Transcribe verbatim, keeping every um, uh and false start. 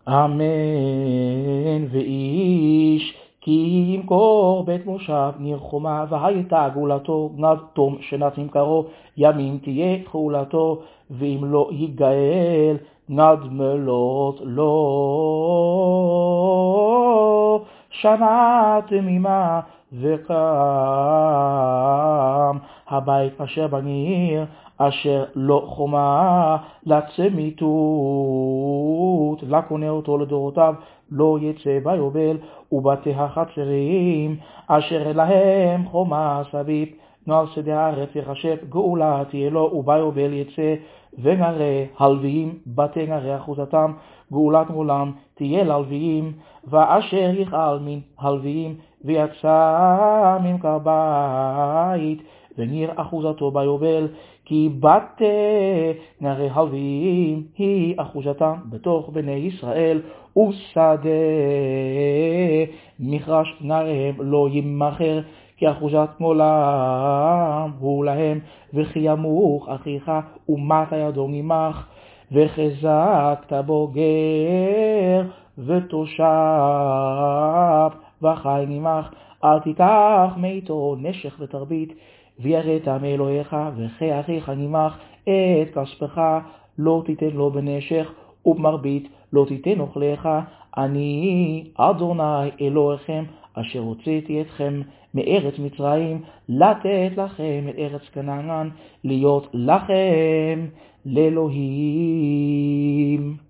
אמן. ואיש כי ימכור בית מושב ניר חומה, והייתה גאולתו נד תום שנת ממכרו, ימים תהיה תכולתו, ואם לא יגאל נד מלות לו שנה תמימה. וקם הבית אשר בניר אשר לא חומה לצמיתות, לקונה אותו לדורותיו לא יצא ביובל, ובתי החצרים אשר להם חומה סביב, נועל שדה הארץ יחשב גאולה תהיה לו, וביובל יצא. ונראה הלוויים בתי נראה אחוזתם, גאולת עולם תהיה ללוויים, ואשר יכעל מן הלוויים ויצא ממכר בית, וניר אחוזתו ביובל, כי בתי נראה הלוויים היא אחוזתם בתוך בני ישראל, ושדה מכרש נריהם לא ימכר, כי אחוזת מולם הוא להם. וכי ימוך אחיך ומטה ידו ממך, וחזקת בוגר ותושב וחי ממך. אל תיקח מאיתו נשך ותרבית, ויראת מאלוהיך וכאחיך ממך. את כספך לא תיתן לו בנשך, ובמרבית לא תיתן אוכליך. אני אדוני אלוהיכם אשר הוצאתי אתכם מארץ מצרים, לתת לכם את ארץ כנען, להיות לכם לאלוהים.